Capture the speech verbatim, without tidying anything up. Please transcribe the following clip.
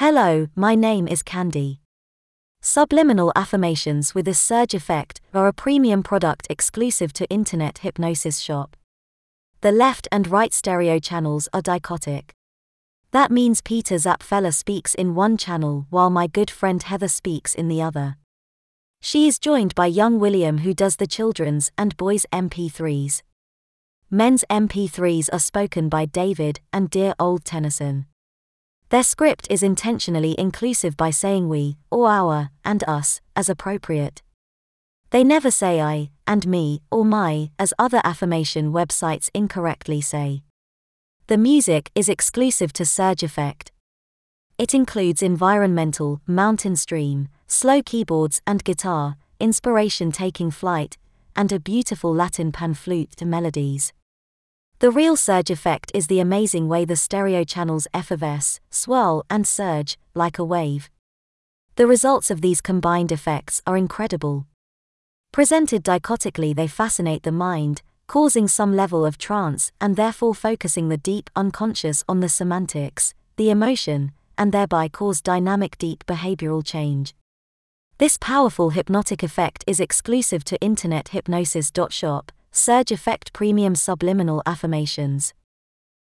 Hello, my name is Candy. Subliminal affirmations with a surge effect are a premium product exclusive to Internet Hypnosis Shop. The left and right stereo channels are dichotic. That means Peter Zapfella speaks in one channel while my good friend Heather speaks in the other. She is joined by young William, who does the children's and boys' M P threes. Men's M P threes are spoken by David and dear old Tennyson. Their script is intentionally inclusive by saying we, or our, and us, as appropriate. They never say I, and me, or my, as other affirmation websites incorrectly say. The music is exclusive to Surge Effect. It includes environmental, mountain stream, slow keyboards and guitar, inspiration taking flight, and a beautiful Latin pan flute to melodies. The real surge effect is the amazing way the stereo channels effervesce, swirl, and surge, like a wave. The results of these combined effects are incredible. Presented dichotically, they fascinate the mind, causing some level of trance and therefore focusing the deep unconscious on the semantics, the emotion, and thereby cause dynamic deep behavioral change. This powerful hypnotic effect is exclusive to Internet Hypnosis Shop. Surge Effect Premium Subliminal Affirmations.